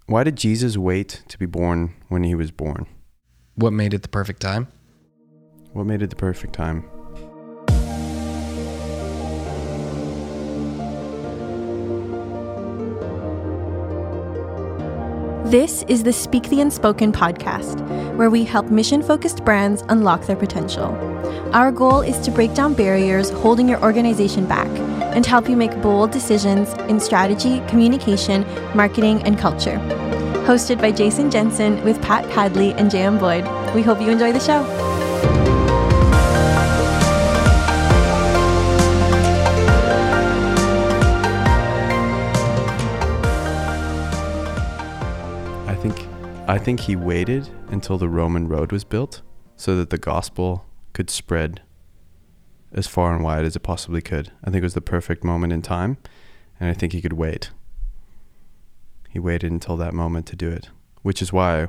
Why did Jesus wait to be born when he was born? What made it the perfect time? What made it the perfect time? This is the Speak the Unspoken podcast, where we help mission-focused brands unlock their potential. Our goal is to break down barriers holding your organization back and help you make bold decisions in strategy, communication, marketing, and culture. Hosted by Jason Jensen with Pat Padley and J.M. Boyd. We hope you enjoy the show. I think he waited until the Roman road was built so that the gospel could spread as far and wide as it possibly could. I think it was the perfect moment in time, and I think he could wait. He waited until that moment to do it, which is why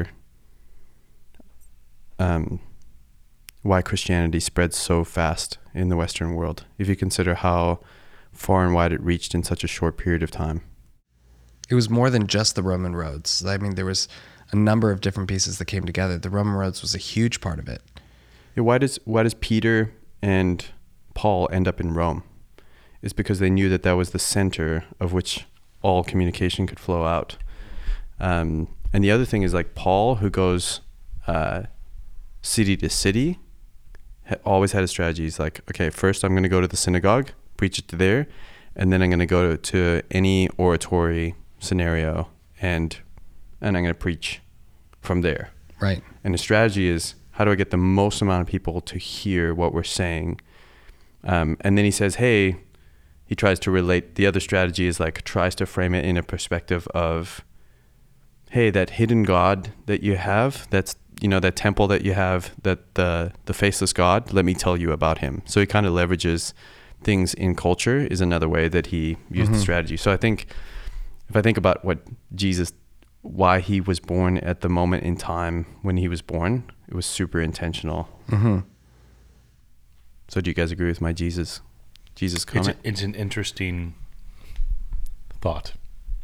why Christianity spread so fast in the Western world, if you consider how far and wide it reached in such a short period of time. It was more than just the Roman roads. I mean, there was a number of different pieces that came together. The Roman roads was a huge part of it. Yeah, why does Peter and Paul end up in Rome? It's because they knew that was the center of which all communication could flow out. And the other thing is, like, Paul, who goes city to city, always had a strategy. He's like, okay, first I'm going to go to the synagogue, preach it to there, and then I'm going to go to any oratory scenario and I'm going to preach from there. Right. And the strategy is, how do I get the most amount of people to hear what we're saying? And then he says, hey, he tries to relate. The other strategy is like, tries to frame it in a perspective of, hey, that hidden God that you have, that's, that temple that you have, that the faceless God, let me tell you about him. So he kind of leverages things in culture is another way that he used the strategy. So I think, if I think about why he was born at the moment in time when he was born, it was super intentional. Mm-hmm. So do you guys agree with my Jesus comment? It's an interesting thought.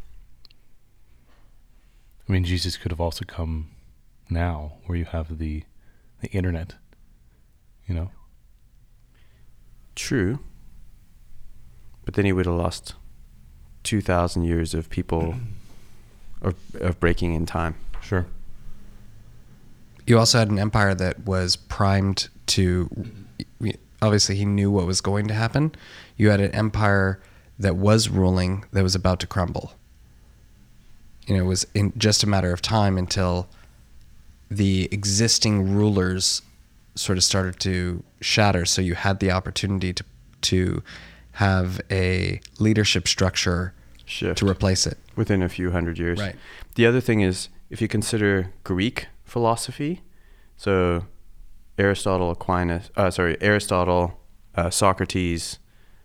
I mean, Jesus could have also come now, where you have the internet, True. But then he would have lost 2,000 years of people of breaking in time. Sure. You also had an empire that was primed to, obviously he knew what was going to happen. You had an empire that was ruling that was about to crumble. It was in just a matter of time until the existing rulers sort of started to shatter. So you had the opportunity to have a leadership structure shift to replace it within a few hundred years. Right. The other thing is, if you consider Greek philosophy, so Aristotle, Socrates,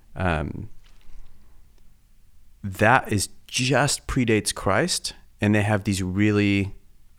that is just predates Christ, and they have these really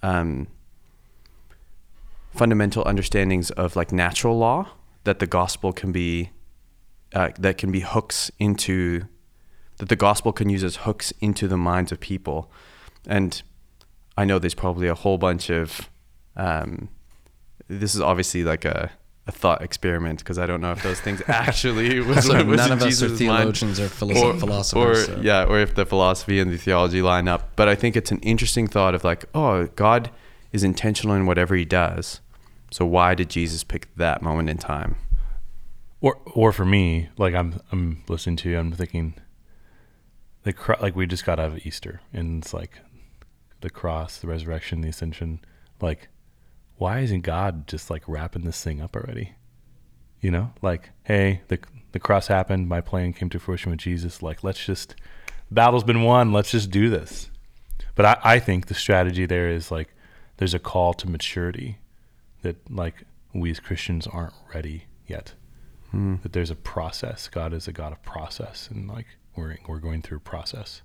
fundamental understandings of like natural law that the gospel can be hooks into, that the gospel can use as hooks into the minds of people. And I know there's probably a whole bunch of, this is obviously like a thought experiment, because I don't know if those things actually was so what was none in of us Jesus' are theologians or philosophers. or if the philosophy and the theology line up. But I think it's an interesting thought of like, oh, God is intentional in whatever he does. So why did Jesus pick that moment in time? Or for me, like I'm listening to you, I'm thinking, like we just got out of Easter, and it's like the cross, the resurrection, the ascension. Like, why isn't God just like wrapping this thing up already? Like, hey, the cross happened, my plan came to fruition with Jesus. Like, battle's been won. Let's just do this. But I think the strategy there is like, there's a call to maturity that like we as Christians aren't ready yet. That there's a process. God is a God of process, and like we're going through process.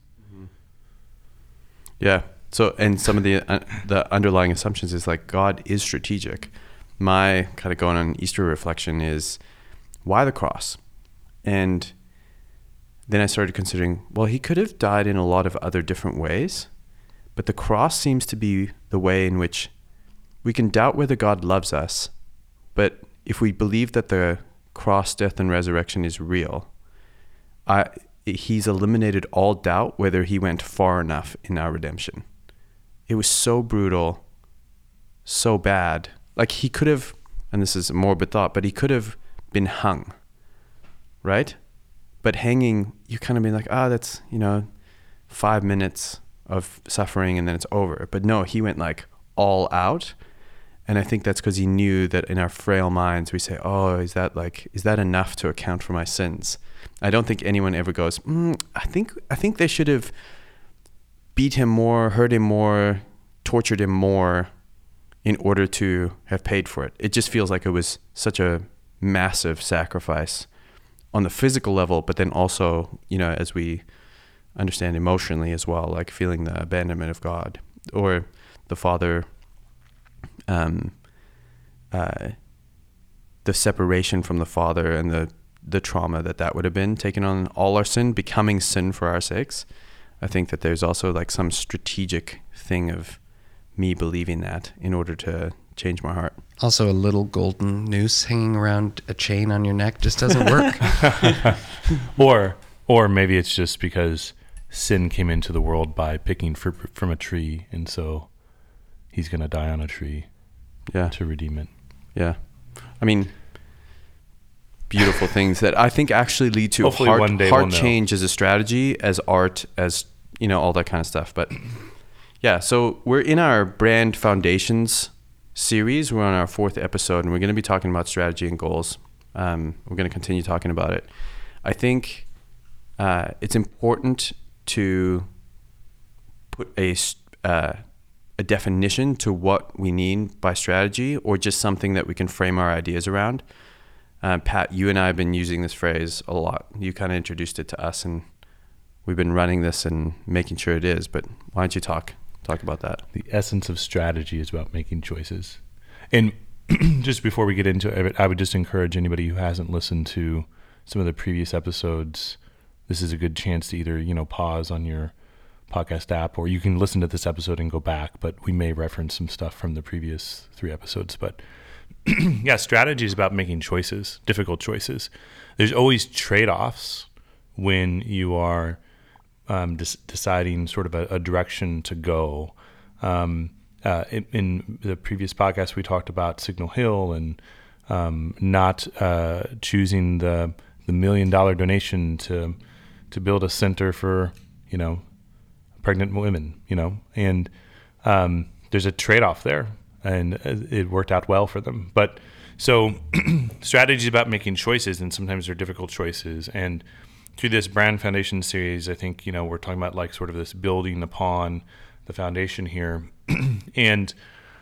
Yeah. So, and some of the underlying assumptions is like God is strategic. My kind of going on Easter reflection is, why the cross? And then I started considering, well, he could have died in a lot of other different ways, But the cross seems to be the way in which we can doubt whether God loves us, but if we believe that the cross, death, and resurrection is real, he's eliminated all doubt whether he went far enough in our redemption. It was so brutal, so bad. Like he could have, and this is a morbid thought, but he could have been hung, right? But hanging, you kind of be like, that's, 5 minutes of suffering and then it's over. But no, he went like all out. And I think that's because he knew that in our frail minds, we say, is that enough to account for my sins? I don't think anyone ever goes, I think they should have beat him more, hurt him more, tortured him more in order to have paid for it. It just feels like it was such a massive sacrifice on the physical level, but then also, as we understand emotionally as well, like feeling the abandonment of God or the Father, the separation from the Father and the trauma that would have been taking on all our sin, becoming sin for our sakes. I think that there's also like some strategic thing of me believing that in order to change my heart. Also, a little golden noose hanging around a chain on your neck just doesn't work. Or maybe it's just because sin came into the world by picking fruit from a tree, and so he's going to die on a tree to redeem it. Yeah. I mean, beautiful things that I think actually lead to heart change as a strategy, as art, as, all that kind of stuff. But yeah, so we're in our Brand Foundations series. We're on our 4th episode, and we're going to be talking about strategy and goals. We're going to continue talking about it. I think it's important to put a definition to what we mean by strategy, or just something that we can frame our ideas around. Pat, you and I have been using this phrase a lot. You kind of introduced it to us, and we've been running this and making sure it is. But why don't you talk about that? The essence of strategy is about making choices. And just before we get into it, I would just encourage anybody who hasn't listened to some of the previous episodes, this is a good chance to either, pause on your podcast app, or you can listen to this episode and go back, but we may reference some stuff from the previous 3 episodes. But yeah, strategy is about making choices, difficult choices. There's always trade-offs when you are deciding sort of a direction to go. In the previous podcast, we talked about Signal Hill and not choosing the $1 million donation to build a center for, pregnant women, and there's a trade-off there, and it worked out well for them. But so strategy is about making choices, and sometimes they're difficult choices. And through this Brand Foundation series, I think, we're talking about like sort of this building upon the foundation here. And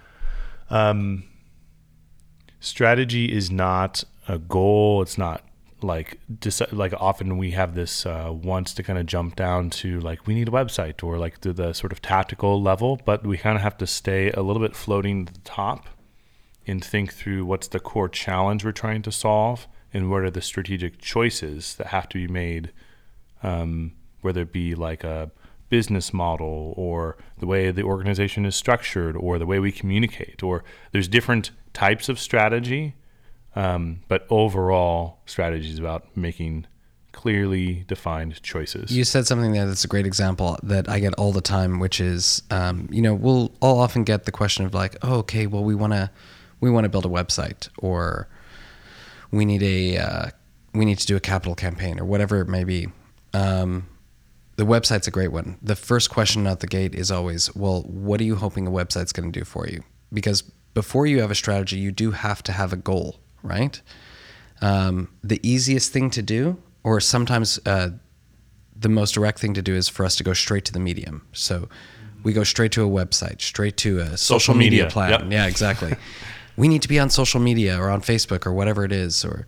strategy is not a goal. It's not like often we have this wants to kind of jump down to like we need a website, or like to the sort of tactical level, but we kind of have to stay a little bit floating to the top and think through what's the core challenge we're trying to solve, and what are the strategic choices that have to be made, whether it be like a business model, or the way the organization is structured, or the way we communicate, or there's different types of strategy. But overall, strategy is about making clearly defined choices. You said something there that's a great example that I get all the time, which is, I'll often get the question of like, oh, okay, well, we want to build a website, or we need to do a capital campaign, or whatever it may be. The website's a great one. The first question out the gate is always, well, what are you hoping a website's going to do for you? Because before you have a strategy, you do have to have a goal, right? The easiest thing to do, or sometimes the most direct thing to do, is for us to go straight to the medium. So we go straight to a website, straight to a social media plan. Yep. Yeah, exactly. We need to be on social media or on Facebook or whatever it is, or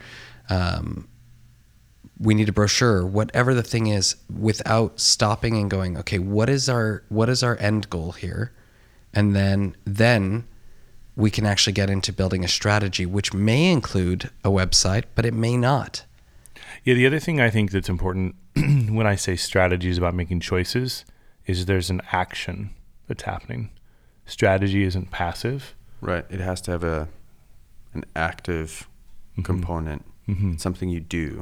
we need a brochure, whatever the thing is, without stopping and going, okay, what is our end goal here? And then we can actually get into building a strategy, which may include a website, but it may not. Yeah, the other thing I think that's important when I say strategy is about making choices is there's an action that's happening. Strategy isn't passive. Right. It has to have an active component, something you do.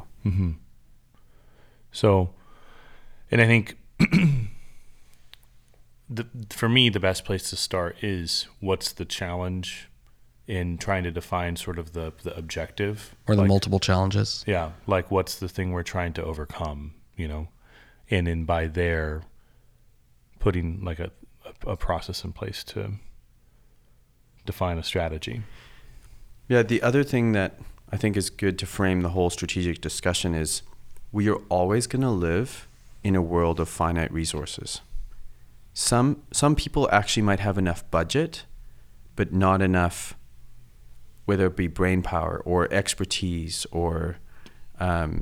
So, and I think for me, the best place to start is what's the challenge in trying to define sort of the objective. Or the multiple challenges. Yeah. Like what's the thing we're trying to overcome, and then by there putting like a process in place to define a strategy. Yeah. The other thing that I think is good to frame the whole strategic discussion is we are always going to live in a world of finite resources. Some people actually might have enough budget, but not enough, whether it be brain power or expertise or it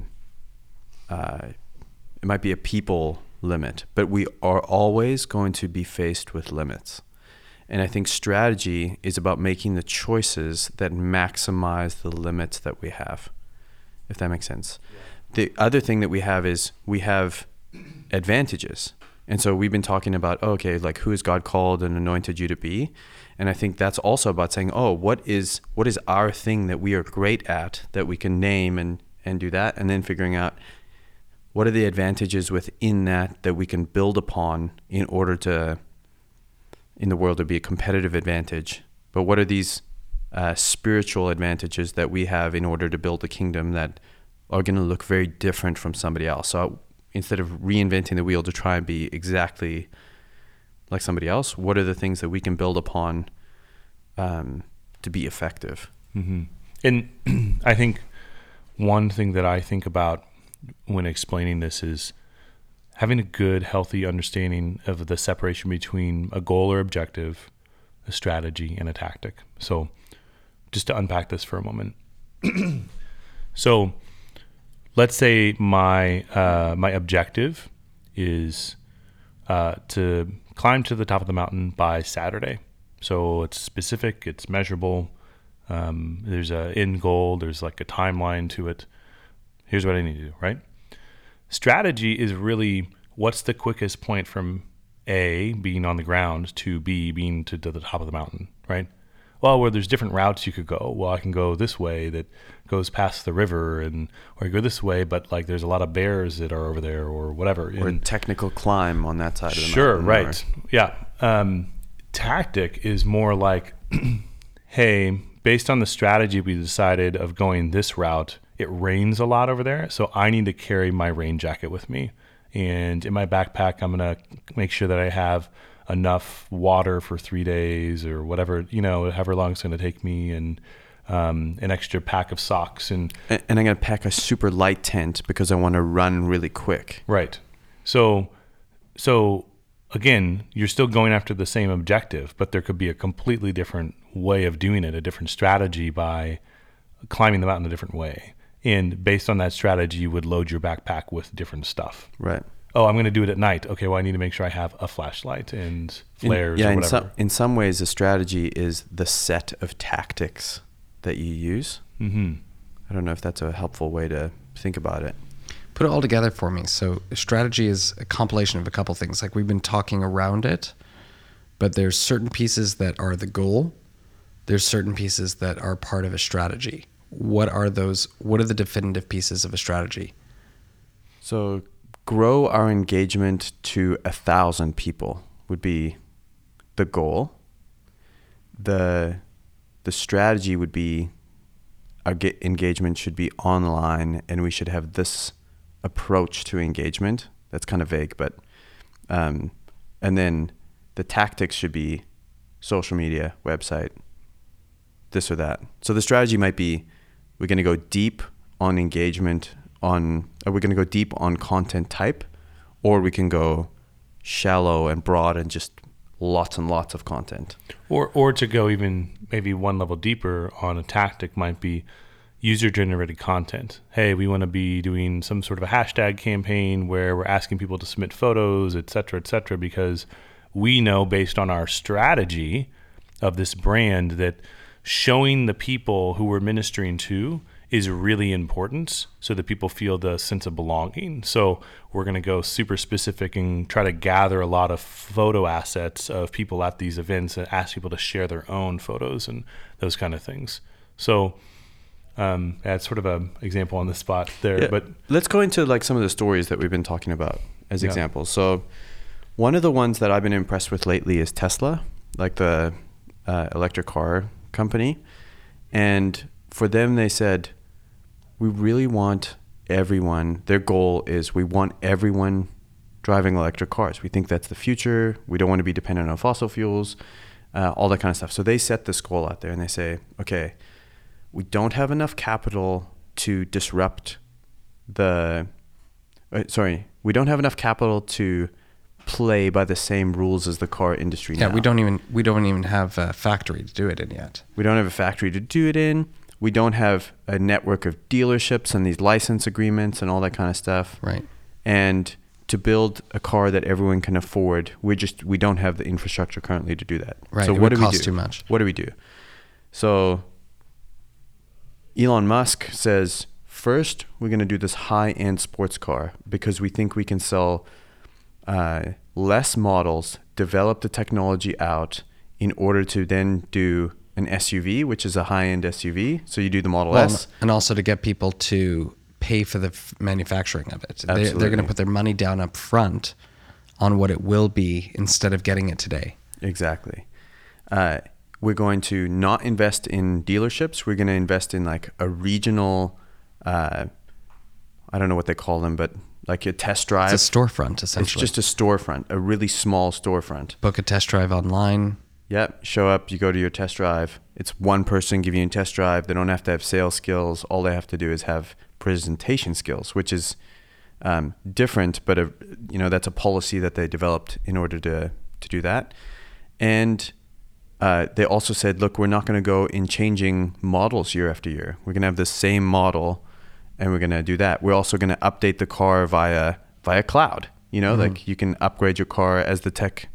might be a people limit, but we are always going to be faced with limits. And I think strategy is about making the choices that maximize the limits that we have, if that makes sense. Yeah. The other thing that we have is we have advantages. And so we've been talking about, okay, like who has God called and anointed you to be? And I think that's also about saying, what is our thing that we are great at that we can name and do that? And then figuring out what are the advantages within that we can build upon in order to, in the world, to be a competitive advantage. But what are these spiritual advantages that we have in order to build a kingdom that are going to look very different from somebody else? So instead of reinventing the wheel to try and be exactly like somebody else, what are the things that we can build upon to be effective? And I think one thing that I think about when explaining this is having a good, healthy understanding of the separation between a goal or objective, a strategy, and a tactic. So just to unpack this for a moment. So let's say my objective is to climb to the top of the mountain by Saturday. So it's specific, it's measurable. There's an end goal. There's like a timeline to it. Here's what I need to do, right? Strategy is really what's the quickest point from A, being on the ground, to B, being to the top of the mountain, right? Well, where there's different routes you could go. Well, I can go this way that goes past the river, or I go this way, but like there's a lot of bears that are over there, or whatever. Or a technical climb on that side of the mountain. Sure, right. Yeah. Tactic is more like, hey, based on the strategy we decided of going this route, it rains a lot over there, so I need to carry my rain jacket with me. And in my backpack, I'm going to make sure that I have enough water for 3 days or whatever, however long it's going to take me, and an extra pack of socks. And I'm going to pack a super light tent because I want to run really quick. Right. So again, you're still going after the same objective, but there could be a completely different way of doing it, a different strategy by climbing the mountain a different way. And based on that strategy, you would load your backpack with different stuff. Right. Oh, I'm going to do it at night. Okay, well, I need to make sure I have a flashlight and flares or whatever. In some ways, a strategy is the set of tactics that you use. I don't know if that's a helpful way to think about it. Put it all together for me. So strategy is a compilation of a couple things. Like we've been talking around it, but there's certain pieces that are the goal. There's certain pieces that are part of a strategy. What are those? What are the definitive pieces of a strategy? So grow our engagement to 1,000 people would be the goal. The strategy would be our engagement should be online, and we should have this approach to engagement. That's kind of vague, but and then the tactics should be social media, website, this or that. So the strategy might be we're going to go deep on engagement we're going to go deep on content type, or we can go shallow and broad and just lots and lots of content. Or to go even maybe one level deeper on a tactic might be user-generated content. Hey, we want to be doing some sort of a hashtag campaign where we're asking people to submit photos, et cetera, because we know based on our strategy of this brand that showing the people who we're ministering to is really important so that people feel the sense of belonging. So we're going to go super specific and try to gather a lot of photo assets of people at these events and ask people to share their own photos and those kind of things. So that's sort of an example on the spot there. Yeah, but let's go into like some of the stories that we've been talking about as examples. So one of the ones that I've been impressed with lately is Tesla, like the electric car company. And for them, they said, we really want everyone, their goal is we want everyone driving electric cars. We think that's the future. We don't want to be dependent on fossil fuels, all that kind of stuff. So they set this goal out there and they say, okay, we don't have enough capital to disrupt we don't have enough capital to play by the same rules as the car industry now. We don't even have a factory to do it in yet. We don't have a factory to do it in. We don't have a network of dealerships and these license agreements and all that kind of stuff. Right. And to build a car that everyone can afford, we don't have the infrastructure currently to do that. Right. So it what would do we cost do? too much. What do we do? So Elon Musk says, first, we're going to do this high-end sports car because we think we can sell less models, develop the technology out in order to then do an SUV, which is a high-end SUV. So you do the Model S. And also to get people to pay for the manufacturing of it. They're going to put their money down up front on what it will be instead of getting it today. Exactly. We're going to not invest in dealerships. We're going to invest in like a regional, I don't know what they call them, but like a test drive. It's a storefront, essentially. It's just a storefront, a really small storefront. Book a test drive online. Yep. Show up, you go to your test drive. It's one person giving you a test drive. They don't have to have sales skills. All they have to do is have presentation skills, which is different, but that's a policy that they developed in order to do that. And they also said, look, we're not going to go in changing models year after year. We're going to have the same model, and we're going to do that. We're also going to update the car via cloud. Like you can upgrade your car as the tech,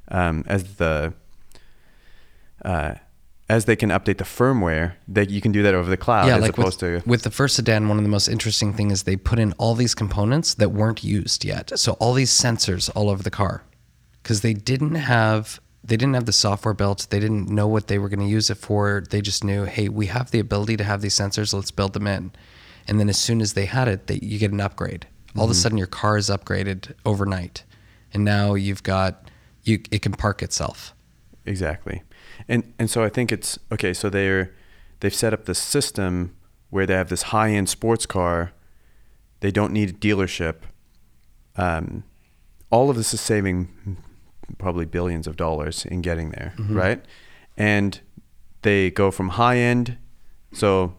as they can update the firmware, that you can do that over the cloud. Yeah, as like opposed to with the first sedan, one of the most interesting things is they put in all these components that weren't used yet. So all these sensors all over the car, because they didn't have the software built. They didn't know what they were going to use it for. They just knew, hey, we have the ability to have these sensors. Let's build them in. And then as soon as they had it, you get an upgrade. All of a sudden, your car is upgraded overnight, and now it can park itself. Exactly. And so I think it's okay. So they've set up this system where they have this high-end sports car. They don't need a dealership. All of this is saving probably billions of dollars in getting there, right? And they go from high-end, so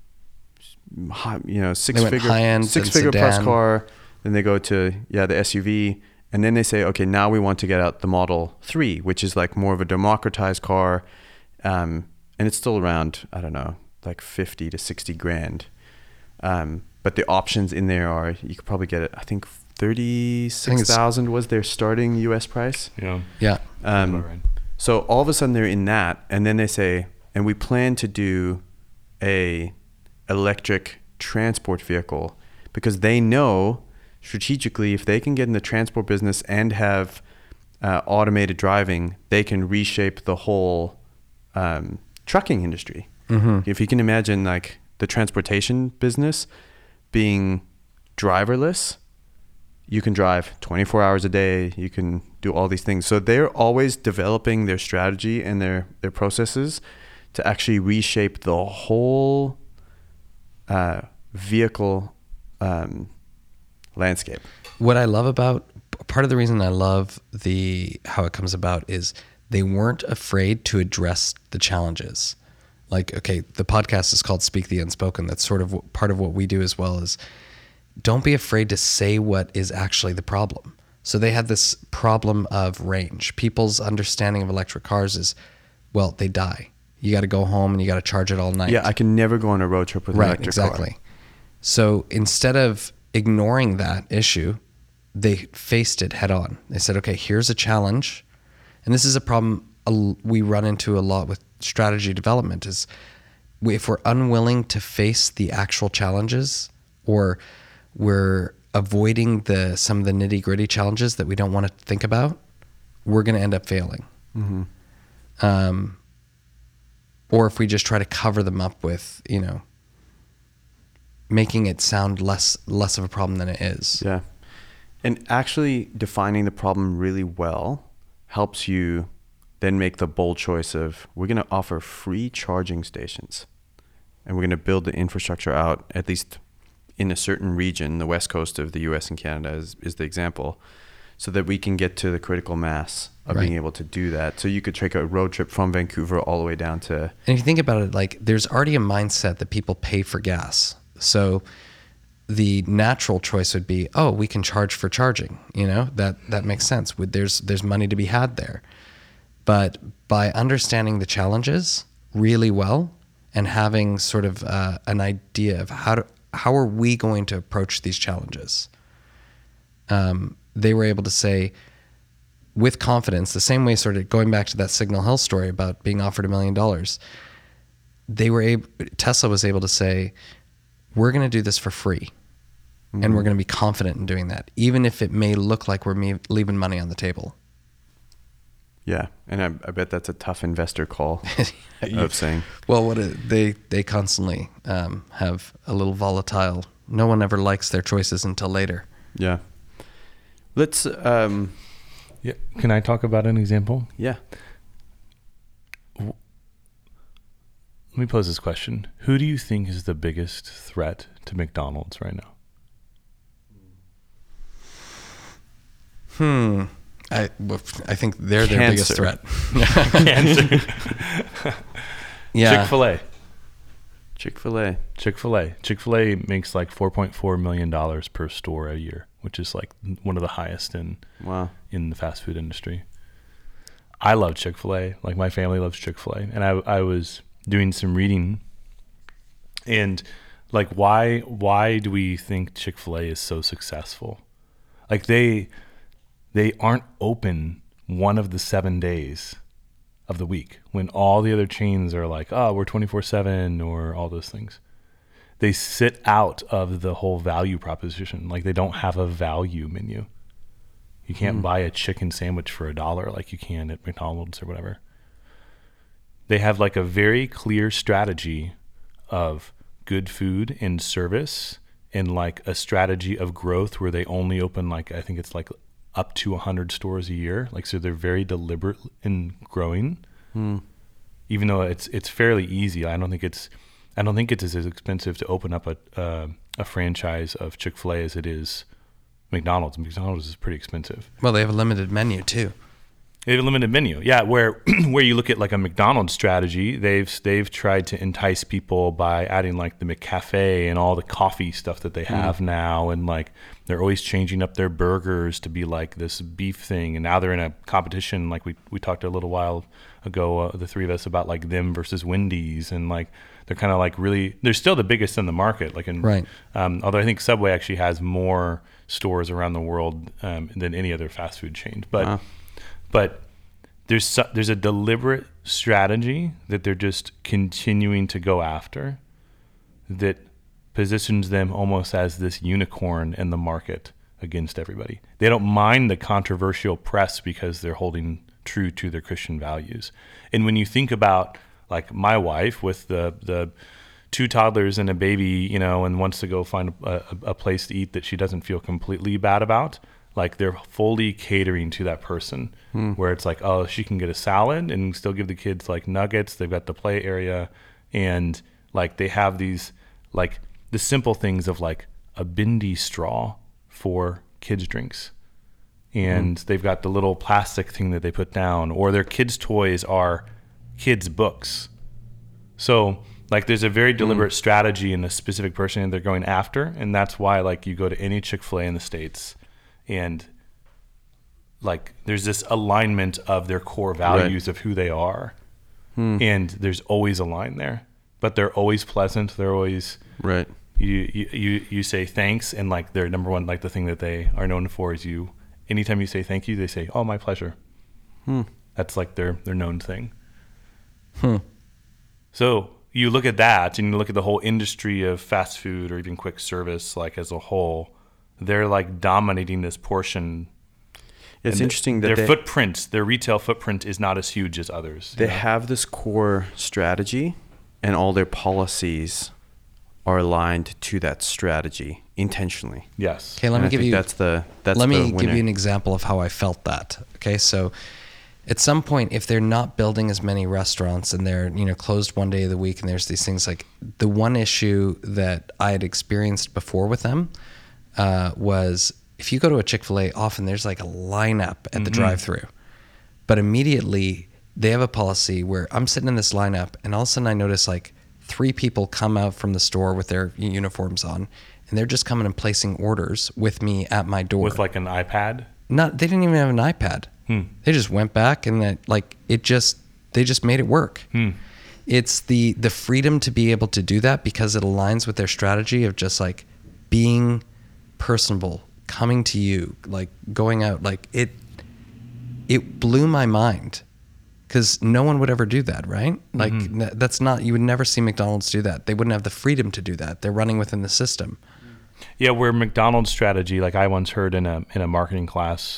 six-figure plus car. Then they go to the SUV. And then they say, okay, now we want to get out the Model 3, which is like more of a democratized car. And it's still around, I don't know, like 50 to 60 grand. But the options in there are, you could probably get it, I think 36,000 was their starting US price. Yeah. So all of a sudden they're in that. And then they say, and we plan to do a electric transport vehicle, because they know strategically, if they can get in the transport business and have automated driving, they can reshape the whole trucking industry. If you can imagine like the transportation business being driverless, you can drive 24 hours a day. You can do all these things. So they're always developing their strategy and their processes to actually reshape the whole vehicle landscape. What I love about, part of the reason I love how it comes about is they weren't afraid to address the challenges. Like, okay, the podcast is called Speak the Unspoken. That's sort of part of what we do as well, is don't be afraid to say what is actually the problem. So they had this problem of range. People's understanding of electric cars is, well, they die. You got to go home and you got to charge it all night. Yeah, I can never go on a road trip with an electric car. Exactly. So instead of ignoring that issue, they faced it head on. They said, okay, here's a challenge. And this is a problem we run into a lot with strategy development, is if we're unwilling to face the actual challenges, or we're avoiding some of the nitty gritty challenges that we don't want to think about, we're going to end up failing. Or if we just try to cover them up with, making it sound less of a problem than it is. Yeah. And actually defining the problem really well helps you then make the bold choice of, we're going to offer free charging stations, and we're going to build the infrastructure out, at least in a certain region. The west coast of the US and Canada is the example, so that we can get to the critical mass of being able to do that. So you could take a road trip from Vancouver all the way down to... And if you think about it, like, there's already a mindset that people pay for gas. So the natural choice would be, oh, we can charge for charging. That makes sense. There's money to be had there. But by understanding the challenges really well and having sort of an idea of how are we going to approach these challenges, they were able to say with confidence, the same way, sort of going back to that Signal Hill story about being offered $1 million, Tesla was able to say, we're going to do this for free. And we're going to be confident in doing that, even if it may look like we're leaving money on the table. Yeah, and I bet that's a tough investor call of saying. Well, they constantly have a little volatile. No one ever likes their choices until later. Yeah. Let's. Yeah. Can I talk about an example? Yeah. Let me pose this question: who do you think is the biggest threat to McDonald's right now? I think they're their biggest threat. Cancer. Yeah. Chick-fil-A. Chick-fil-A makes like $4.4 million per store a year, which is like one of the highest in the fast food industry. I love Chick-fil-A. Like, my family loves Chick-fil-A. And I was doing some reading, and like, why do we think Chick-fil-A is so successful? Like, they aren't open one of the 7 days of the week when all the other chains are like, oh, we're 24/7 or all those things. They sit out of the whole value proposition. Like, they don't have a value menu. You can't buy a chicken sandwich for $1 like you can at McDonald's or whatever. They have like a very clear strategy of good food and service, and like a strategy of growth where they only open, like, I think it's like up to 100 stores a year. Like, so they're very deliberate in growing, even though it's fairly easy. I don't think it's as expensive to open up a franchise of Chick-fil-A as it is McDonald's. McDonald's is pretty expensive. Well, they have a limited menu too. They have a limited menu, yeah. Where you look at like a McDonald's strategy, they've tried to entice people by adding like the McCafe and all the coffee stuff that they have now, and like they're always changing up their burgers to be like this beef thing. And now they're in a competition, like we talked a little while ago, the three of us, about like them versus Wendy's, and like they're kind of like really, they're still the biggest in the market. Like, although I think Subway actually has more stores around the world than any other fast food chain, but there's a deliberate strategy that they're just continuing to go after that positions them almost as this unicorn in the market against everybody. They don't mind the controversial press because they're holding true to their Christian values. And when you think about like my wife with the 2 toddlers and a baby, and wants to go find a place to eat that she doesn't feel completely bad about, like they're fully catering to that person, where it's like, oh, she can get a salad and still give the kids like nuggets. They've got the play area, and like they have these like the simple things of like a bindi straw for kids drinks, and they've got the little plastic thing that they put down, or their kids' toys are kids' books. So like there's a very deliberate strategy in a specific person that they're going after, and that's why like you go to any Chick-fil-A in the States, and like there's this alignment of their core values of who they are, and there's always a line there, but they're always pleasant. They're always you say thanks, and like their number one, like the thing that they are known for is anytime you say thank you, they say, oh, my pleasure. That's like their known thing. So you look at that and you look at the whole industry of fast food or even quick service, like as a whole, they're like dominating this portion. It's interesting that their retail footprint is not as huge as others. They have this core strategy, and all their policies are aligned to that strategy intentionally. Yes. Okay, let me give you an example of how I felt that. Okay, so at some point, if they're not building as many restaurants and they're closed one day of the week, and there's these things like the one issue that I had experienced before with them was if you go to a Chick-fil-A, often there's like a lineup at the drive-thru, but immediately they have a policy where I'm sitting in this lineup and all of a sudden I notice like 3 people come out from the store with their uniforms on, and they're just coming and placing orders with me at my door. With like an iPad? They didn't even have an iPad. They just went back and they just made it work. It's the freedom to be able to do that because it aligns with their strategy of just like being personable, coming to you, like going out. Like it blew my mind because no one would ever do that, right? Like that's not, you would never see McDonald's do that. They wouldn't have the freedom to do that. They're running within the system. Yeah, where McDonald's strategy, like I once heard in a marketing class,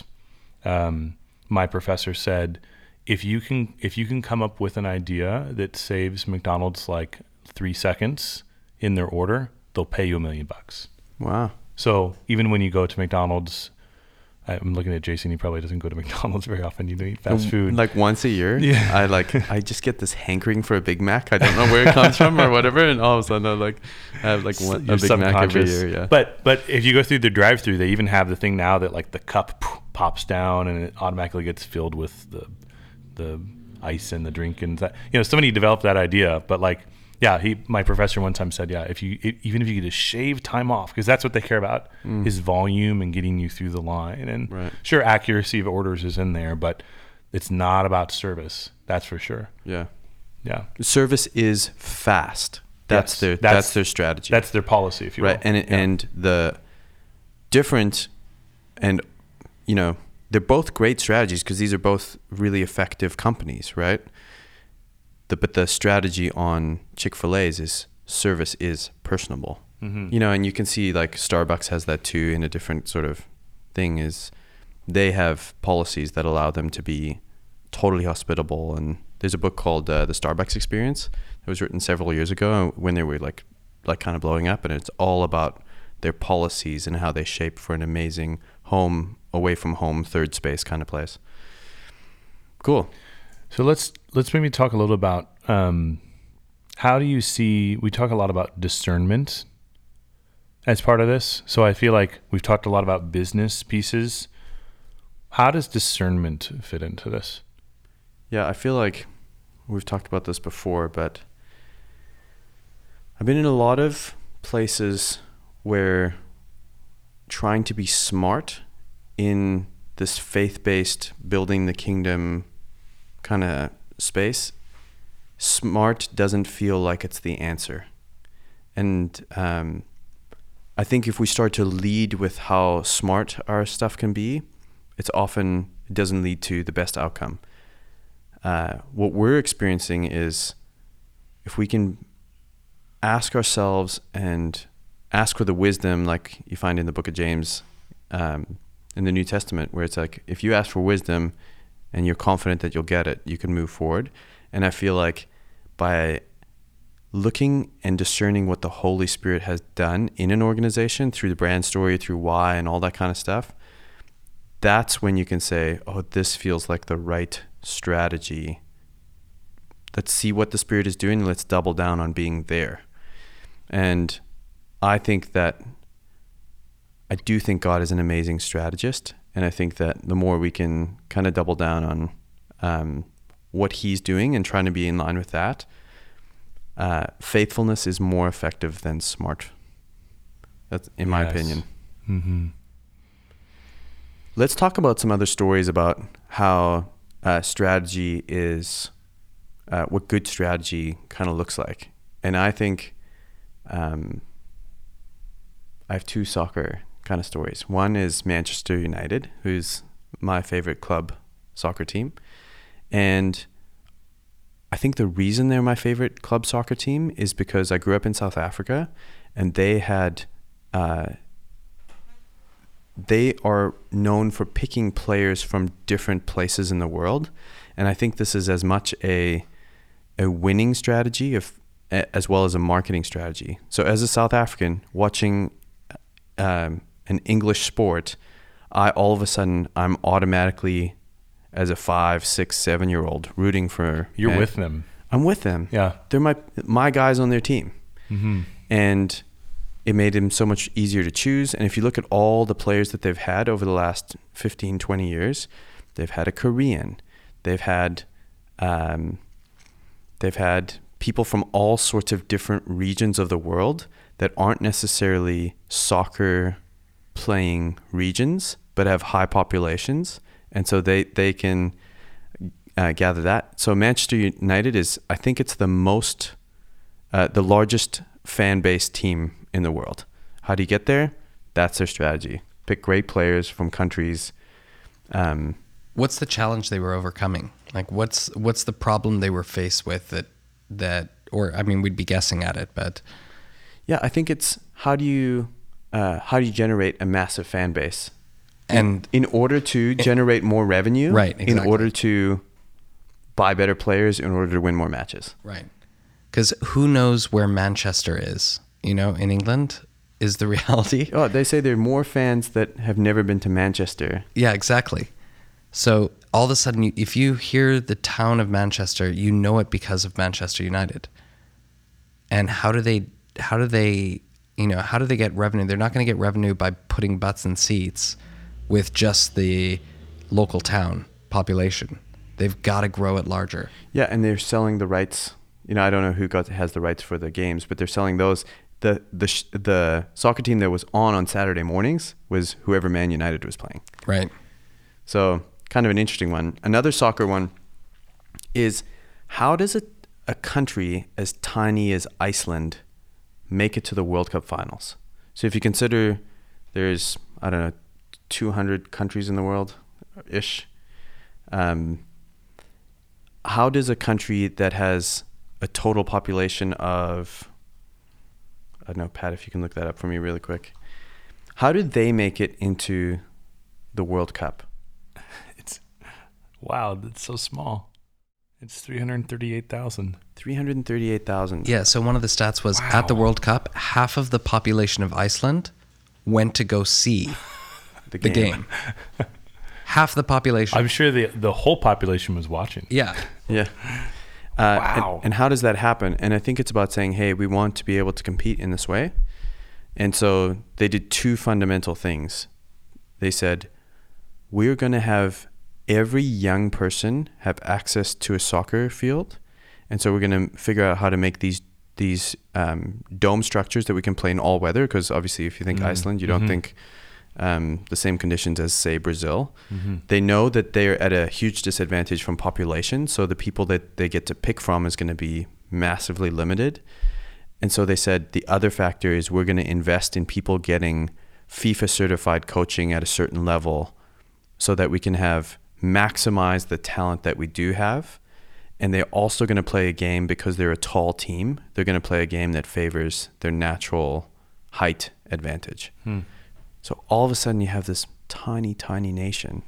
my professor said, if you can come up with an idea that saves McDonald's like 3 seconds in their order, they'll pay you $1 million. Wow. So even when you go to McDonald's, I'm looking at Jason. He probably doesn't go to McDonald's very often. You eat fast food like once a year. Yeah. I just get this hankering for a Big Mac. I don't know where it comes from or whatever, and all of a sudden I have a Big Mac every year. Yeah. But if you go through the drive-through, they even have the thing now that like the cup pops down and it automatically gets filled with the ice and the drink and that. Somebody developed that idea, but like. Yeah, my professor one time said, even if you could just shave time off, because that's what they care about, is volume and getting you through the line. And sure, accuracy of orders is in there, but it's not about service. That's for sure. Yeah. Yeah. Service is fast. That's their strategy. That's their policy, if you will. Right. And the different, and they're both great strategies because these are both really effective companies, right? But the strategy on Chick-fil-A's is service is personable. And you can see like Starbucks has that too in a different sort of thing, is they have policies that allow them to be totally hospitable. And there's a book called The Starbucks Experience that was written several years ago when they were like kind of blowing up, and it's all about their policies and how they shape for an amazing home, away from home, third space kind of place. Cool. So let's maybe talk a little about how do you see, we talk a lot about discernment as part of this. So I feel like we've talked a lot about business pieces. How does discernment fit into this? Yeah, I feel like we've talked about this before, but I've been in a lot of places where trying to be smart in this faith-based building the kingdom kind of space, smart doesn't feel like it's the answer. And I think if we start to lead with how smart our stuff can be, it doesn't lead to the best outcome. What we're experiencing is if we can ask ourselves and ask for the wisdom, like you find in the book of James in the New Testament, where it's like, if you ask for wisdom and you're confident that you'll get it, you can move forward. And I feel like by looking and discerning what the Holy Spirit has done in an organization through the brand story, through why and all that kind of stuff, that's when you can say, oh, this feels like the right strategy. Let's see what the Spirit is doing. Let's double down on being there. And I think that I do think God is an amazing strategist. And I think that the more we can kind of double down on what he's doing and trying to be in line with that, faithfulness is more effective than smart. That's in my opinion. Mm-hmm. Let's talk about some other stories about how strategy is, what good strategy kind of looks like. And I think I have two soccer kind of stories. One is Manchester United, who's my favorite club soccer team. And I think the reason they're my favorite club soccer team is because I grew up in South Africa, and they are known for picking players from different places in the world. And I think this is as much a winning strategy as well as a marketing strategy. So as a South African watching an English sport, all of a sudden I'm automatically, as a 5, 6, 7-year-old, rooting for. You're with them. I'm with them. Yeah. They're my guys on their team. Mm-hmm. And it made them so much easier to choose. And if you look at all the players that they've had over the last 15, 20 years, they've had a Korean. They've had people from all sorts of different regions of the world that aren't necessarily soccer playing regions, but have high populations. And so they can gather that. So Manchester United is, I think it's the largest fan-based team in the world. How do you get there? That's their strategy. Pick great players from countries. What's the challenge they were overcoming? Like, what's the problem they were faced with that, or I mean, we'd be guessing at it, but yeah, I think it's how do you generate a massive fan base, and in order to generate more revenue, right? Exactly. In order to buy better players, in order to win more matches, right? Because who knows where Manchester is? In England is the reality. Oh, they say there are more fans that have never been to Manchester. Yeah, exactly. So all of a sudden, if you hear the town of Manchester, you know it because of Manchester United. And how do they get revenue? They're not going to get revenue by putting butts in seats with just the local town population. They've got to grow it larger. Yeah, and they're selling the rights. I don't know who has the rights for the games, but they're selling those. The soccer team that was on Saturday mornings was whoever Man United was playing. Right. So kind of an interesting one. Another soccer one is, how does a country as tiny as Iceland make it to the World Cup finals? So if you consider there's, 200 countries in the world-ish, how does a country that has a total population of, I don't know, Pat, if you can look that up for me really quick. How did they make it into the World Cup? Wow, that's so small. It's 338,000. 338,000. Yeah, so one of the stats was at the World Cup, half of the population of Iceland went to go see the game. Half the population. I'm sure the whole population was watching. Yeah. Yeah. Wow. And how does that happen? And I think it's about saying, hey, we want to be able to compete in this way. And so they did two fundamental things. They said, we're going to have every young person have access to a soccer field. And so we're going to figure out how to make these dome structures that we can play in all weather. Because obviously, if you think Iceland, you don't think the same conditions as, say, Brazil. Mm-hmm. They know that they're at a huge disadvantage from population. So the people that they get to pick from is going to be massively limited. And so they said the other factor is we're going to invest in people getting FIFA certified coaching at a certain level so that we can maximize the talent that we do have. And they're also going to play a game, because they're a tall team, they're going to play a game that favors their natural height advantage. So all of a sudden you have this tiny, tiny nation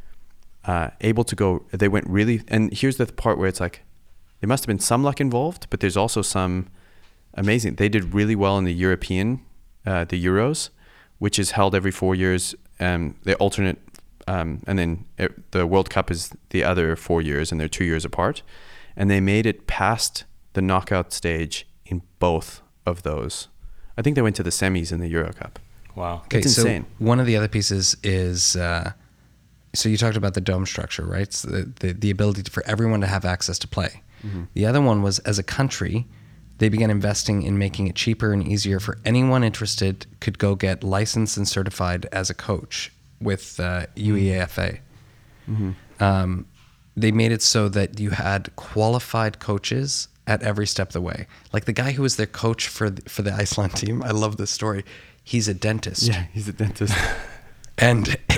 able to go. They went really, and here's the part where it's like, there must have been some luck involved, but there's also some amazing. They did really well in the European, the Euros, which is held every 4 years. They alternate, and then the World Cup is the other 4 years, and they're 2 years apart. And they made it past the knockout stage in both of those. I think they went to the semis in the Euro Cup. Wow. Okay, it's insane. So one of the other pieces is, so you talked about the dome structure, right? So the ability for everyone to have access to play. Mm-hmm. The other one was, as a country, they began investing in making it cheaper and easier for anyone interested could go get licensed and certified as a coach with UEFA. Mm-hmm. They made it so that you had qualified coaches at every step of the way. Like the guy who was their coach for the Iceland team, I love this story. He's a dentist. Yeah, he's a dentist. And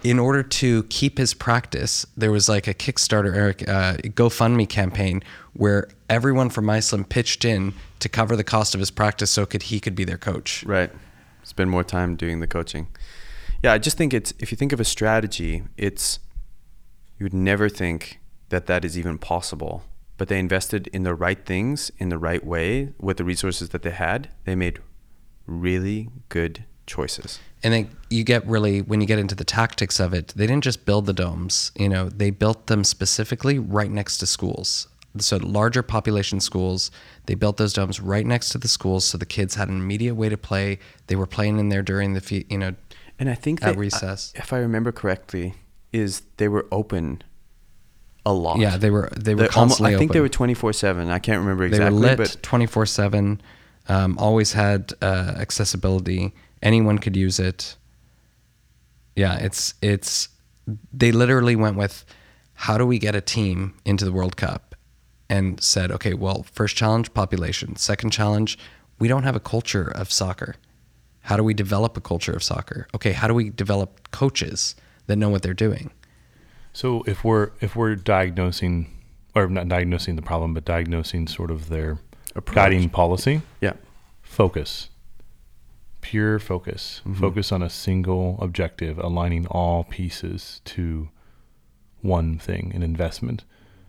in order to keep his practice, there was like a Kickstarter or GoFundMe campaign where everyone from Iceland pitched in to cover the cost of his practice so he could be their coach. Right. Spend more time doing the coaching. Yeah, I just think if you think of a strategy, you would never think that is even possible. But they invested in the right things in the right way with the resources that they had. They made really good choices. And then when you get into the tactics of it, they didn't just build the domes. They built them specifically right next to schools. So larger population schools, they built those domes right next to the schools, so the kids had an immediate way to play. They were playing in there during the and I think at recess. If I remember correctly, they were open a lot. Yeah, they were constantly I think open. they were 24/7. I can't remember exactly. They were lit but 24/7. Always had accessibility. Anyone could use it. Yeah, it's. They literally went with, how do we get a team into the World Cup, and said, okay, well, first challenge, population. Second challenge, we don't have a culture of soccer. How do we develop a culture of soccer? Okay, how do we develop coaches that know what they're doing? So if we're diagnosing, or not diagnosing the problem, but diagnosing sort of their approach. Guiding policy, yeah, focus, pure focus, focus on a single objective, aligning all pieces to one thing, an investment.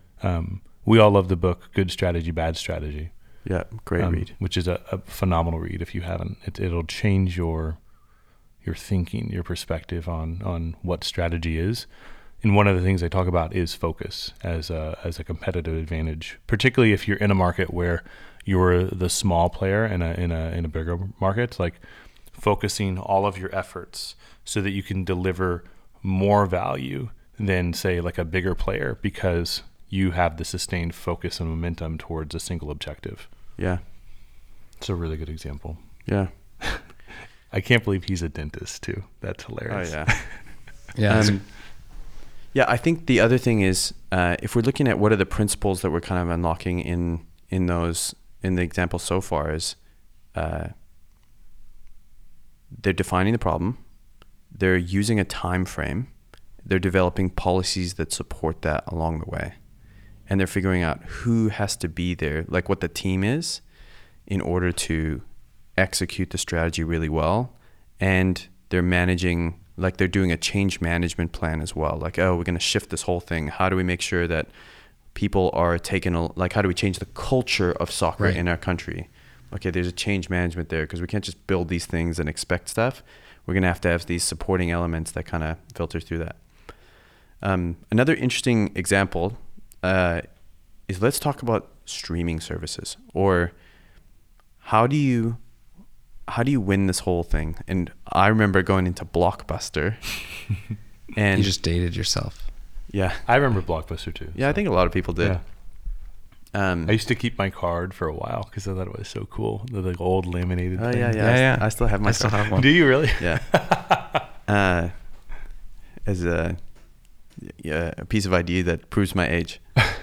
We all love the book Good Strategy, Bad Strategy. Yeah, great read. Which is a phenomenal read if you haven't. It'll change your thinking, your perspective on what strategy is. And one of the things I talk about is focus as a competitive advantage, particularly if you're in a market where you're the small player in a bigger market, like focusing all of your efforts so that you can deliver more value than, say, like a bigger player, because you have the sustained focus and momentum towards a single objective. Yeah. It's a really good example. Yeah. I can't believe he's a dentist too. That's hilarious. Oh, yeah. Yeah. Yeah, I think the other thing is, if we're looking at what are the principles that we're kind of unlocking in the example so far, is they're defining the problem, they're using a time frame, they're developing policies that support that along the way, and they're figuring out who has to be there, like what the team is, in order to execute the strategy really well. And they're managing, like they're doing a change management plan as well. Like, oh, we're going to shift this whole thing. How do we make sure that people are how do we change the culture of soccer in our country? Okay, there's a change management there, because we can't just build these things and expect stuff. We're going to have these supporting elements that kind of filter through that. Another interesting example is, let's talk about streaming services, or how do you win this whole thing? And I remember going into Blockbuster and you just dated yourself. Yeah. I remember Blockbuster too. Yeah, so. I think a lot of people did. Yeah. I used to keep my card for a while because I thought it was so cool. The old laminated thing. Yeah. I still have my card. Have one. Do you really? Yeah. As a piece of ID that proves my age.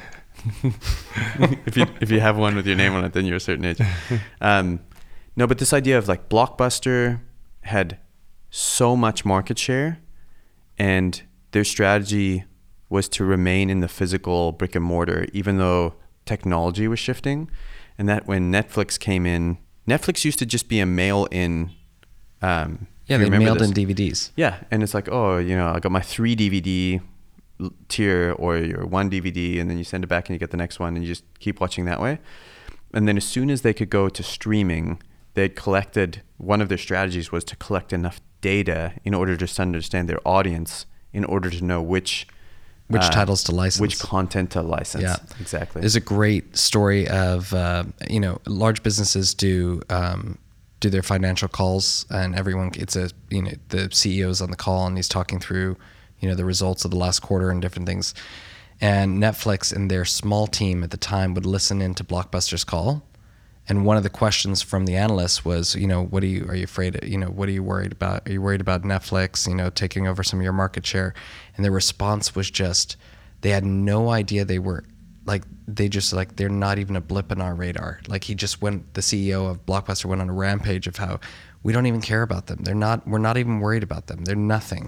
if you have one with your name on it, then you're a certain age. No, but this idea of like Blockbuster had so much market share, and their strategy was to remain in the physical brick and mortar, even though technology was shifting. And that when Netflix came in, Netflix used to just be a mail-in. They mailed in DVDs. Yeah, and it's like, oh, I got my 3 DVD tier, or your 1 DVD, and then you send it back and you get the next one, and you just keep watching that way. And then as soon as they could go to streaming, they'd collected, one of their strategies was to collect enough data in order to just understand their audience, in order to know which titles to license, which content to license. Yeah, exactly. There's a great story of large businesses do their financial calls, and everyone, the CEO's on the call and he's talking through the results of the last quarter and different things. And Netflix and their small team at the time would listen into Blockbuster's call. And one of the questions from the analysts was, what are you afraid of, what are you worried about? Are you worried about Netflix, taking over some of your market share? And their response was just, they had no idea they're not even a blip in our radar. Like the CEO of Blockbuster went on a rampage of how we don't even care about them. We're not even worried about them. They're nothing.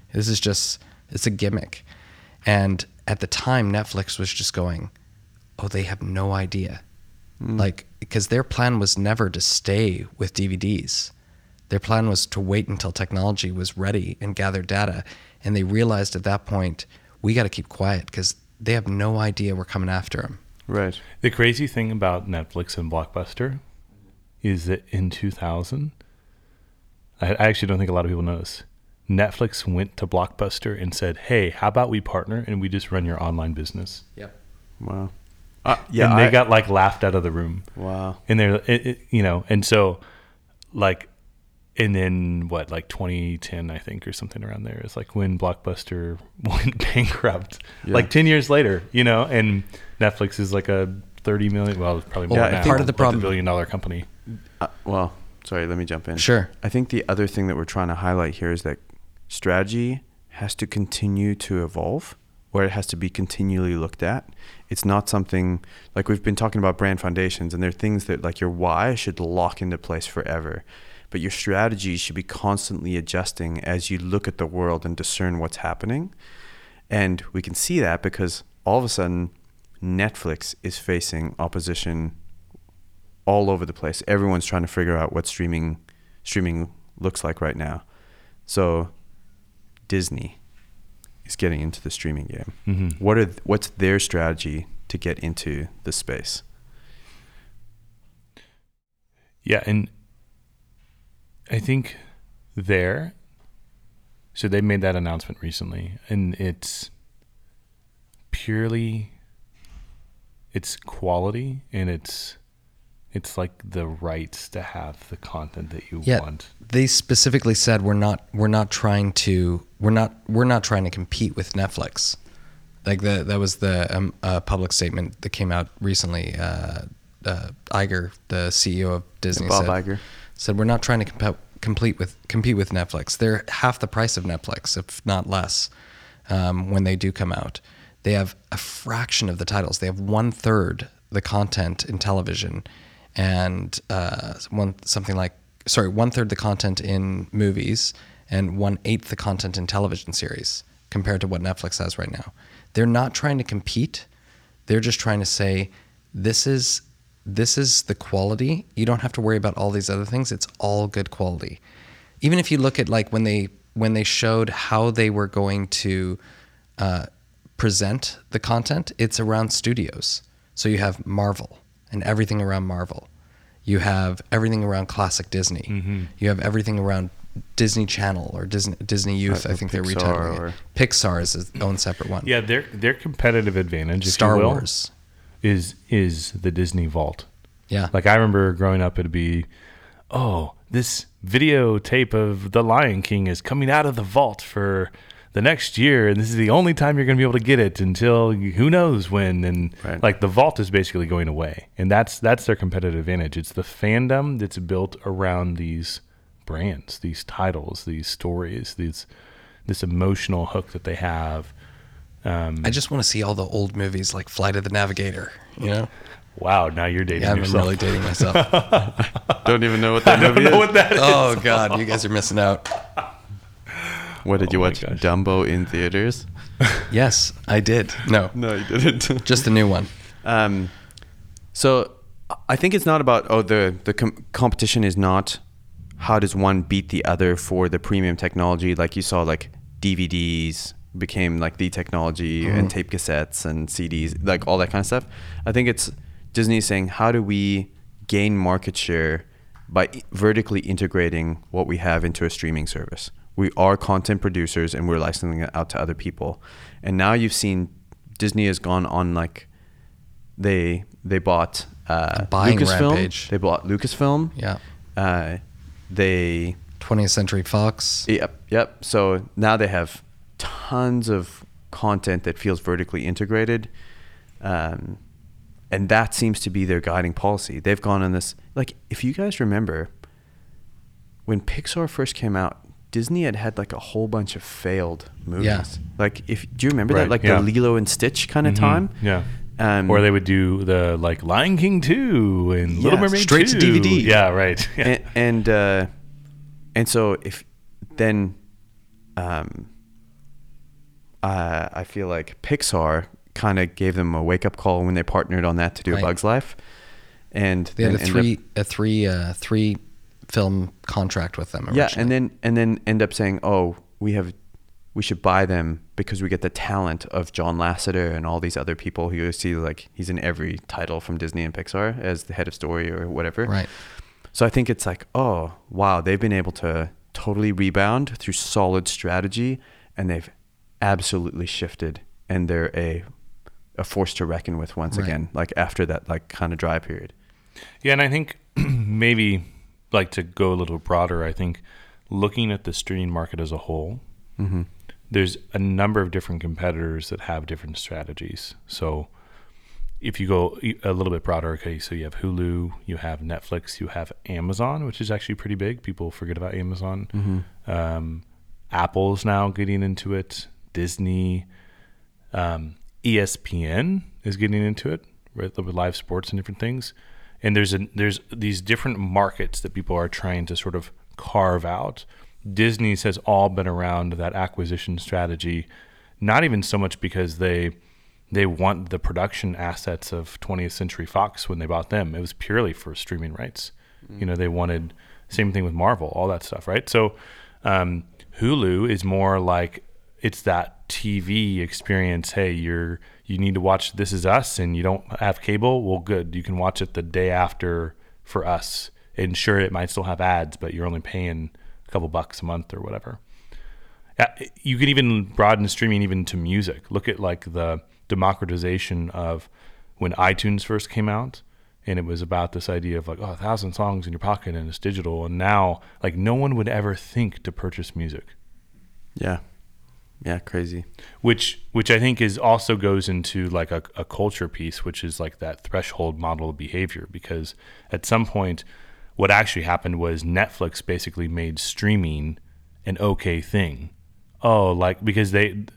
It's a gimmick. And at the time, Netflix was just going, oh, they have no idea. Like, because their plan was never to stay with DVDs. Their plan was to wait until technology was ready and gather data. And they realized at that point, we got to keep quiet because they have no idea we're coming after them. Right. The crazy thing about Netflix and Blockbuster is that in 2000, I actually don't think a lot of people know this. Netflix went to Blockbuster and said, hey, how about we partner and we just run your online business? Yep. Wow. Yeah, and they got like laughed out of the room. Wow. And they're, and so like, and then what, like 2010, I think, or something around there is like when Blockbuster went bankrupt, like 10 years later, and Netflix is like a 30 million, well, probably more now, part of the problem, $1 billion company. Well, sorry, let me jump in. Sure. I think the other thing that we're trying to highlight here is that strategy has to continue to evolve, or it has to be continually looked at. It's not something like we've been talking about brand foundations, and there are things that like your why should lock into place forever. But your strategy should be constantly adjusting as you look at the world and discern what's happening. And we can see that because all of a sudden, Netflix is facing opposition all over the place. Everyone's trying to figure out what streaming looks like right now. So Disney is getting into the streaming game. Mm-hmm. What's their strategy to get into the space? Yeah, and I think so they made that announcement recently, and it's purely, it's quality, and it's like the rights to have the content that you want. They specifically said we're not trying to compete with Netflix. Like that was the public statement that came out recently. Iger, the CEO of Disney, Bob Iger said we're not trying to compete with Netflix. They're half the price of Netflix, if not less, when they do come out. They have a fraction of the titles. They have 1/3 the content in television, and 1/3 the content in movies, and 1/8 the content in television series compared to what Netflix has right now. They're not trying to compete. They're just trying to say, this is the quality. You don't have to worry about all these other things. It's all good quality. Even if you look at like when they showed how they were going to present the content, it's around studios. So you have Marvel and everything around Marvel. You have everything around classic Disney. Mm-hmm. You have everything around Disney Channel or Disney Youth. I think they're retitling it. Pixar is its own separate one. Yeah, their competitive advantage, if Star you will, Wars is the Disney Vault. Yeah. Like I remember growing up, it'd be, this videotape of The Lion King is coming out of the vault for the next year, and this is the only time you're going to be able to get it until who knows when. And like the vault is basically going away, and that's their competitive advantage. It's the fandom that's built around these brands, these titles, these stories, this emotional hook that they have. I just want to see all the old movies like Flight of the Navigator, Wow, now you're dating yourself. I'm really dating myself. Don't even know what that movie is. I don't know what that is. Oh, God, you guys are missing out. What, did you watch Dumbo in theaters? Yes, I did. No, you didn't. Just the new one. So I think it's not about, the competition is not how does one beat the other for the premium technology. Like you saw, like DVDs became like the technology and tape cassettes and CDs, like all that kind of stuff. I think it's Disney saying, how do we gain market share by vertically integrating what we have into a streaming service? We are content producers and we're licensing it out to other people. And now you've seen Disney has gone on like they bought buying Lucasfilm. rampage. They bought Lucasfilm. Yeah. They 20th Century Fox. Yep. So now they have tons of content that feels vertically integrated. And that seems to be their guiding policy. They've gone on this, like, if you guys remember, when Pixar first came out, Disney had like a whole bunch of failed movies. Yeah. Like, do you remember that? Like the Lilo and Stitch kind of time? Yeah. Or they would do the like Lion King 2 and Little Mermaid straight 2. to DVD. Yeah, right. Yeah. And so if then I feel like Pixar kind of gave them a wake up call when they partnered on that to do A Bug's Life, and they had a three film contract with them originally. Yeah, and then end up saying, oh, we should buy them because we get the talent of John Lasseter and all these other people who you see, like, he's in every title from Disney and Pixar as the head of story or whatever. Right. So I think it's like, oh, wow, they've been able to totally rebound through solid strategy, and they've absolutely shifted, and they're a force to reckon with once again, like after that like kind of dry period. Yeah, and I think maybe like to go a little broader, I think looking at the streaming market as a whole, there's a number of different competitors that have different strategies. So if you go a little bit broader, okay, so you have Hulu, you have Netflix, you have Amazon, which is actually pretty big. People forget about Amazon. Apple's now getting into it. Disney, ESPN is getting into it, right, with live sports and different things. And there's these different markets that people are trying to sort of carve out. Disney's has all been around that acquisition strategy, not even so much because they want the production assets of 20th Century Fox when they bought them. It was purely for streaming rights. You know, they wanted, same thing with Marvel, all that stuff, right? So Hulu is more like, it's that TV experience. Hey, you need to watch This Is Us and you don't have cable? Well, good. You can watch it the day after for us. And sure, it might still have ads, but you're only paying a couple bucks a month or whatever. You can even broaden streaming even to music. Look at like the democratization of when iTunes first came out, and it was about this idea of like, 1,000 songs in your pocket and it's digital. And now like no one would ever think to purchase music. Yeah. Yeah, crazy. Which I think is also goes into like a culture piece, which is like that threshold model of behavior. Because at some point, what actually happened was Netflix basically made streaming an okay thing. Oh, like because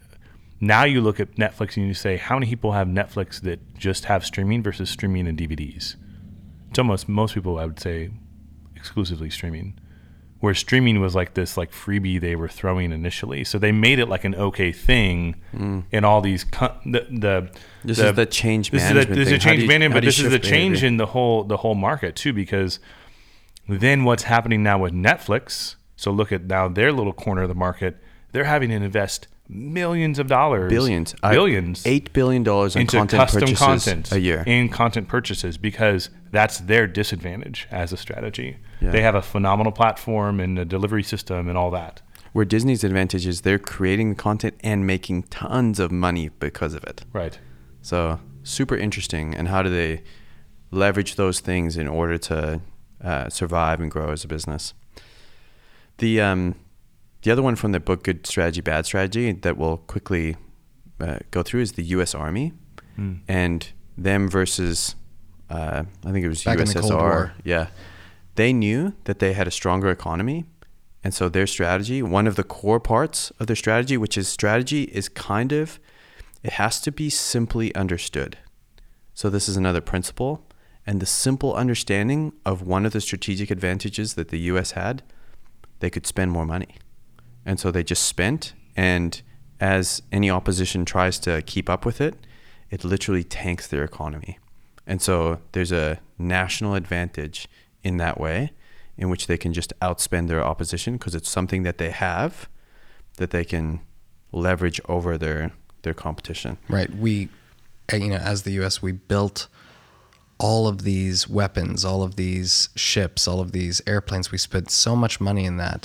now you look at Netflix and you say, how many people have Netflix that just have streaming versus streaming and DVDs? It's almost, most people I would say, exclusively streaming. Where streaming was like this like freebie they were throwing initially, so they made it like an okay thing in all these. This is the change management. This is a change management, but this is the change in the whole market too, because then what's happening now with Netflix? So look at now their little corner of the market. They're having to invest millions of dollars, billions, $8 billion on into content custom purchases content a year in content purchases, because that's their disadvantage as a strategy. Yeah. They have a phenomenal platform and a delivery system and all that. Where Disney's advantage is they're creating the content and making tons of money because of it. Right. So super interesting. And how do they leverage those things in order to survive and grow as a business? The other one from the book, Good Strategy, Bad Strategy, that we'll quickly go through is the U.S. Army and them versus, I think it was Back USSR. in the Cold War. Yeah. They knew that they had a stronger economy. And so their strategy, one of the core parts of their strategy, which is strategy is kind of, it has to be simply understood. So this is another principle. And the simple understanding of one of the strategic advantages that the U.S. had, they could spend more money. And so they just spent, and as any opposition tries to keep up with it, it literally tanks their economy. And so there's a national advantage in that way, in which they can just outspend their opposition because it's something that they have that they can leverage over their competition. Right. We, as the U.S., we built all of these weapons, all of these ships, all of these airplanes. We spent so much money in that.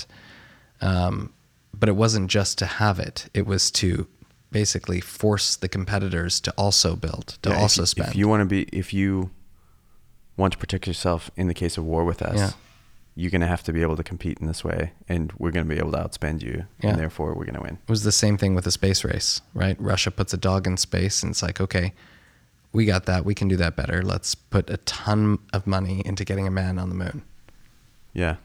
But it wasn't just to have it. It was to basically force the competitors to also build, to also spend. If you want to protect yourself in the case of war with us, you're going to have to be able to compete in this way, and we're going to be able to outspend you, and therefore we're going to win. It was the same thing with the space race, right? Russia puts a dog in space, and it's like, okay, we got that. We can do that better. Let's put a ton of money into getting a man on the moon. Yeah.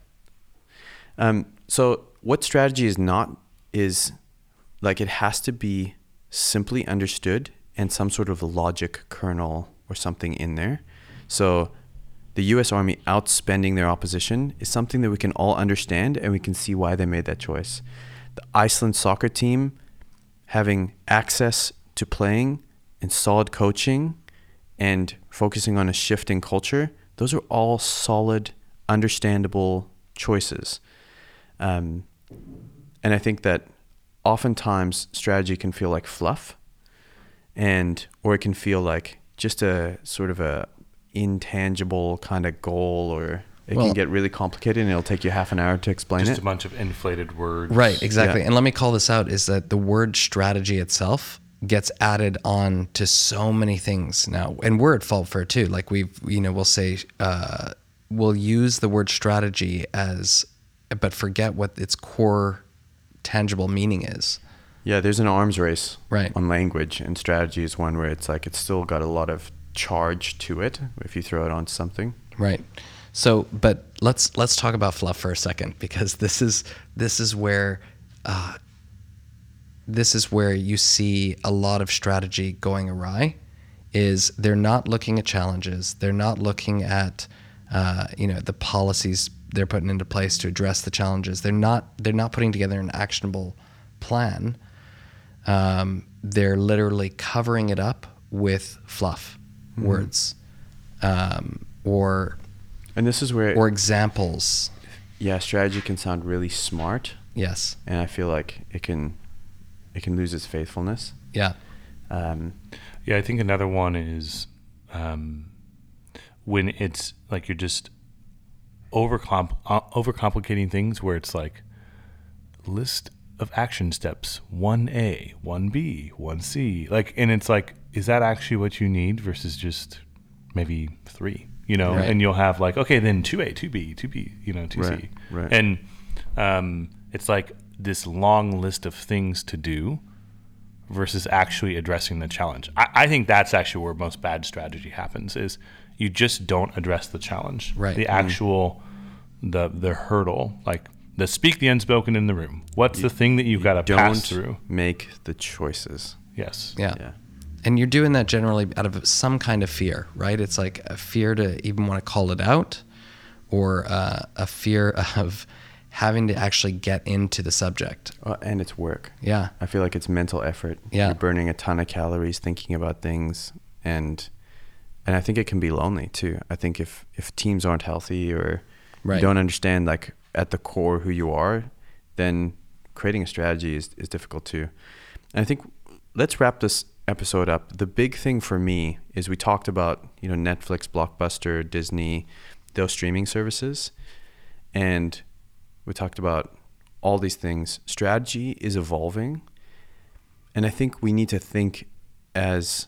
So what strategy is not is like it has to be simply understood and some sort of logic kernel or something in there. So the U.S. Army outspending their opposition is something that we can all understand, and we can see why they made that choice. The Iceland soccer team having access to playing and solid coaching and focusing on a shift in culture, those are all solid, understandable choices. And I think that oftentimes strategy can feel like fluff, or it can feel like just a sort of a intangible kind of goal, or it can get really complicated and it'll take you half an hour to explain just it. a bunch of inflated words. Right, exactly. Yeah. And let me call this out, is that the word strategy itself gets added on to so many things now. And we're at fault for it too. Like we'll say, we'll use the word strategy but forget what its core tangible meaning is. Yeah, there's an arms race Right. on language, and strategy is one where it's like it's still got a lot of charge to it if you throw it on something. Right. So, but let's talk about fluff for a second, because this is where you see a lot of strategy going awry. Is they're not looking at challenges, they're not looking at the policies they're putting into place to address the challenges. They're not putting together an actionable plan. They're literally covering it up with fluff words, or this is where examples. Yeah, strategy can sound really smart, Yes. and I feel like it can lose its faithfulness. Yeah. Yeah, I think another one is when it's like you're just overcomplicating things, where it's like list of action steps, 1A, 1B, 1C. Like, and it's like, is that actually what you need versus just maybe 3? Right. And you'll have like, okay, then 2A, 2B, 2B, 2C. Right. And it's like this long list of things to do versus actually addressing the challenge. I think that's actually where most bad strategy happens, is you just don't address the challenge. Right. The actual, the hurdle, like the speak the unspoken in the room. What's the thing that you've got to pass through? Don't make the choices. Yes. Yeah. And you're doing that generally out of some kind of fear, right? It's like a fear to even want to call it out, or a fear of having to actually get into the subject. And it's work. Yeah. I feel like it's mental effort. Yeah. You're burning a ton of calories thinking about things, and I think it can be lonely too. I think if teams aren't healthy, or Right. you don't understand like at the core who you are, then creating a strategy is difficult too. And I think let's wrap this episode up. The big thing for me is we talked about, Netflix, Blockbuster, Disney, those streaming services, and we talked about all these things. Strategy is evolving, and I think we need to think as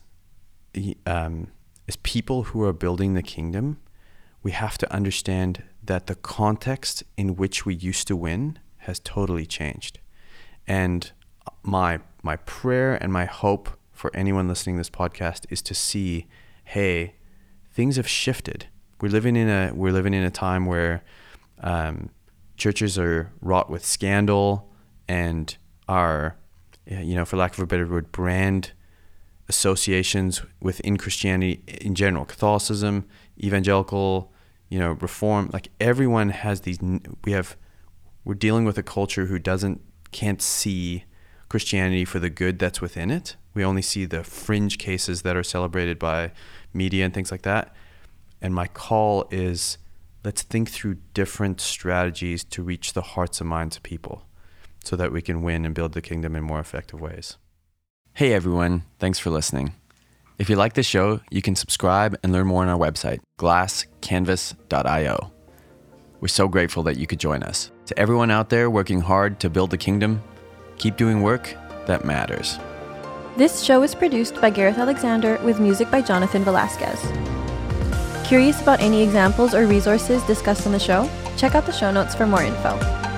people who are building the kingdom. We have to understand that the context in which we used to win has totally changed. And my prayer and my hope for anyone listening to this podcast is to see, hey, things have shifted. We're living in a time where churches are wrought with scandal and are, for lack of a better word, brand associations within Christianity in general, Catholicism, evangelical, Reform. Like everyone has these. We're dealing with a culture who can't see Christianity for the good that's within it. We only see the fringe cases that are celebrated by media and things like that. And my call is, let's think through different strategies to reach the hearts and minds of people so that we can win and build the kingdom in more effective ways. Hey everyone, thanks for listening. If you like this show, you can subscribe and learn more on our website, glasscanvas.io. We're so grateful that you could join us. To everyone out there working hard to build the kingdom, keep doing work that matters. This show is produced by Gareth Alexander with music by Jonathan Velasquez. Curious about any examples or resources discussed on the show? Check out the show notes for more info.